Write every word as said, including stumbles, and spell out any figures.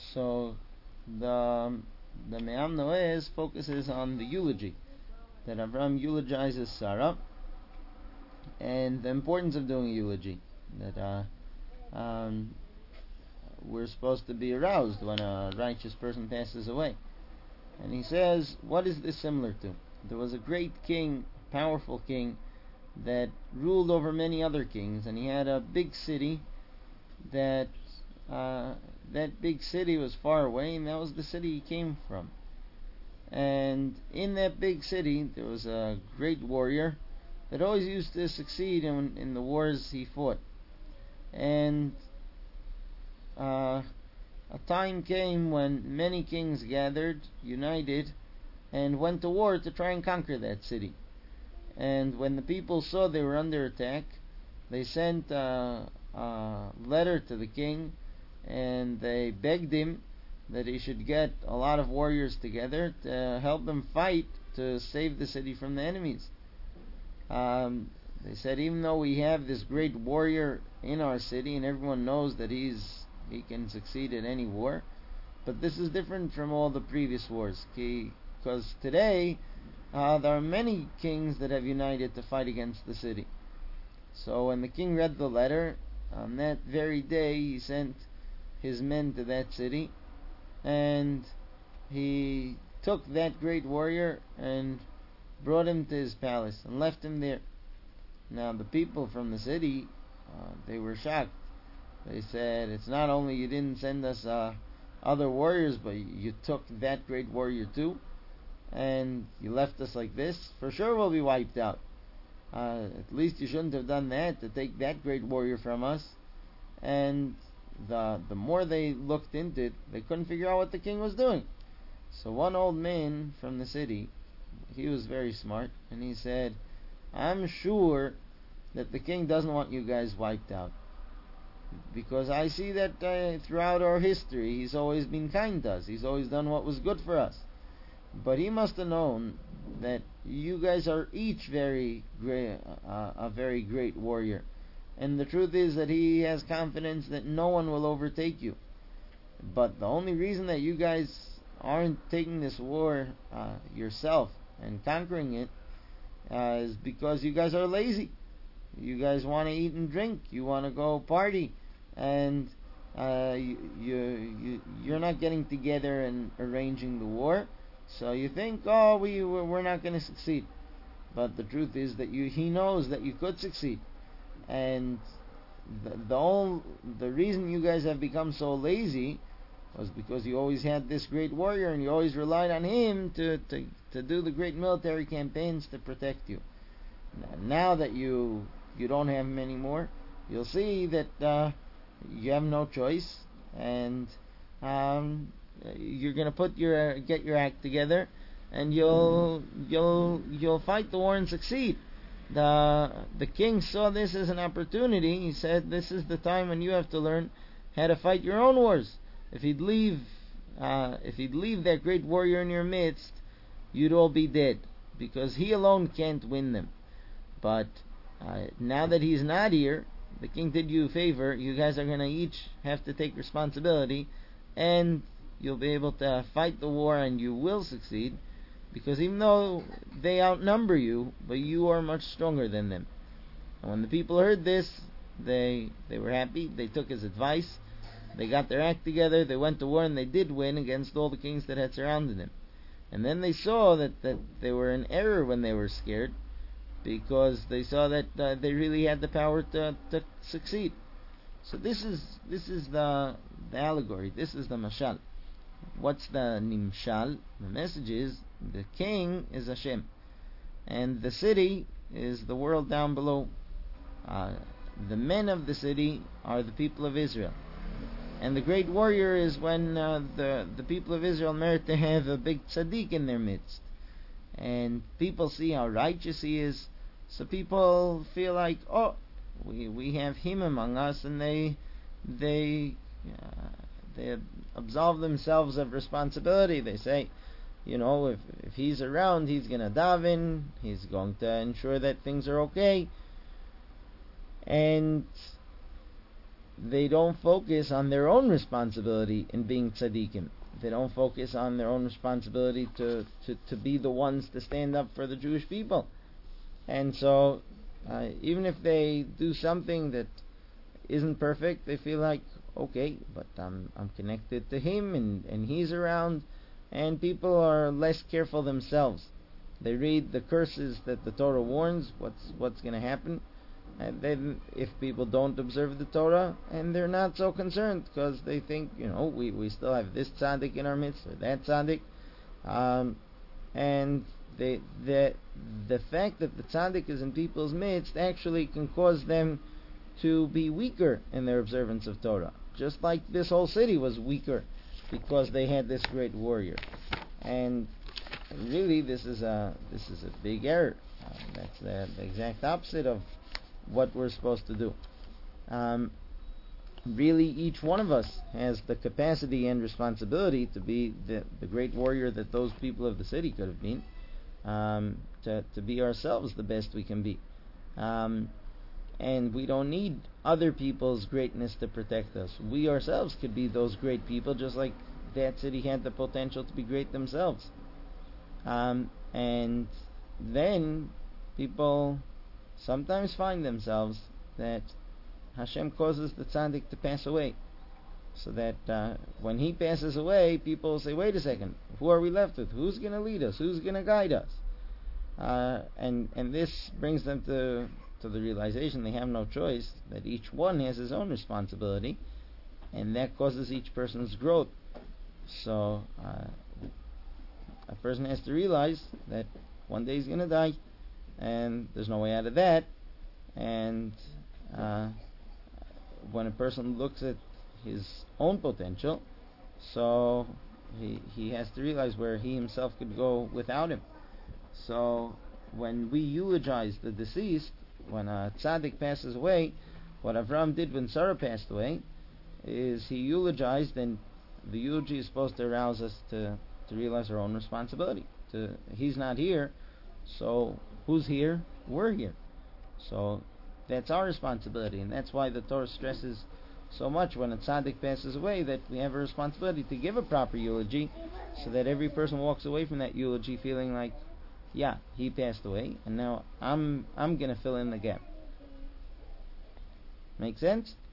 So the the Me'am Noes focuses on the eulogy that Avram eulogizes Sarah and the importance of doing a eulogy. That uh, um, we're supposed to be aroused when a righteous person passes away. And he says, what is this similar to? There was a great king, powerful king, that ruled over many other kings, and he had a big city that uh, that big city was far away, and that was the city he came from. And in that big city, there was a great warrior that always used to succeed in, in the wars he fought. And uh, a time came when many kings gathered, united, and went to war to try and conquer that city. And when the people saw they were under attack, they sent a, a letter to the king, and they begged him that he should get a lot of warriors together to help them fight to save the city from the enemies. Um, they said, even though we have this great warrior in our city and everyone knows that he's he can succeed in any war, but this is different from all the previous wars, because today uh, there are many kings that have united to fight against the city. So when the king read the letter, on that very day he sent his men to that city, and he took that great warrior and brought him to his palace and left him there. Now the people from the city, uh, they were shocked. They said, it's not only you didn't send us uh, other warriors, but you took that great warrior too, and you left us like this. For sure we'll be wiped out. Uh, at least you shouldn't have done that, to take that great warrior from us. And the the more they looked into it, they couldn't figure out what the king was doing. So one old man from the city, he was very smart, and he said, I'm sure that the king doesn't want you guys wiped out, because I see that uh, throughout our history he's always been kind to us, he's always done what was good for us. But he must have known that you guys are each very great, uh, a very great warrior, and the truth is that he has confidence that no one will overtake you. But the only reason that you guys aren't taking this war uh, yourself and conquering it uh, is because you guys are lazy. You guys want to eat and drink. You want to go party, and uh, you, you you you're not getting together and arranging the war. So you think, oh, we we're not going to succeed. But the truth is that you he knows that you could succeed, and the the only, the reason you guys have become so lazy was because you always had this great warrior and you always relied on him to to to do the great military campaigns to protect you. Now that you you don't have him anymore, you'll see that uh, you have no choice, and um, you're gonna put your get your act together, and you'll you'll you'll fight the war and succeed. The the king saw this as an opportunity. He said, "This is the time when you have to learn how to fight your own wars. If he'd leave, uh, if he'd leave that great warrior in your midst, you'd all be dead, because he alone can't win them. But uh, now that he's not here, the king did you a favor. You guys are going to each have to take responsibility, and you'll be able to fight the war, and you will succeed, because even though they outnumber you, but you are much stronger than them." And when the people heard this, they they were happy. They took his advice. They got their act together. They went to war, and they did win against all the kings that had surrounded them. And then they saw that, that they were in error when they were scared, because they saw that uh, they really had the power to to succeed. So this is this is the the allegory. This is the mashal. What's the nimshal? The message is the king is Hashem, and the city is the world down below. Uh, the men of the city are the people of Israel, and the great warrior is when uh, the the people of Israel merit to have a big tzaddik in their midst, and people see how righteous he is. So people feel like, oh, we we have him among us, and they they uh, they absolve themselves of responsibility. They say, you know, if if he's around, he's gonna daven, he's going to ensure that things are okay. And they don't focus on their own responsibility in being tzaddikim. They don't focus on their own responsibility to, to, to be the ones to stand up for the Jewish people. And so, uh, even if they do something that isn't perfect, they feel like, okay, but I'm I'm connected to him, and, and he's around, and people are less careful themselves. They read the curses that the Torah warns, what's what's going to happen, and then if people don't observe the Torah, and they're not so concerned, because they think, you know, we, we still have this tzaddik in our midst, or that tzaddik, um, and they, the, the fact that the tzaddik is in people's midst actually can cause them to be weaker in their observance of Torah. Just like this whole city was weaker because they had this great warrior. And really, this is a this is a big error. Uh, that's the, the exact opposite of what we're supposed to do. Um, really, each one of us has the capacity and responsibility to be the, the great warrior that those people of the city could have been, um, to, to be ourselves the best we can be. Um, and we don't need other people's greatness to protect us. We ourselves could be those great people, just like that city had the potential to be great themselves. Um, and then people sometimes find themselves that Hashem causes the tzaddik to pass away, so that uh, when he passes away, people say, wait a second, who are we left with? Who's going to lead us? Who's going to guide us? Uh, and and this brings them to to the realization they have no choice, that each one has his own responsibility, and that causes each person's growth. So uh, a person has to realize that one day he's going to die, and there's no way out of that. And uh, when a person looks at his own potential, so he he has to realize where he himself could go without him. So when we eulogize the deceased, when a tzaddik passes away, what Avram did when Sarah passed away is he eulogized, and the eulogy is supposed to arouse us to, to realize our own responsibility. To, he's not here, so who's here? We're here. So that's our responsibility, and that's why the Torah stresses so much when a tzaddik passes away that we have a responsibility to give a proper eulogy, so that every person walks away from that eulogy feeling like, yeah, he passed away, and now I'm I'm gonna fill in the gap. Make sense?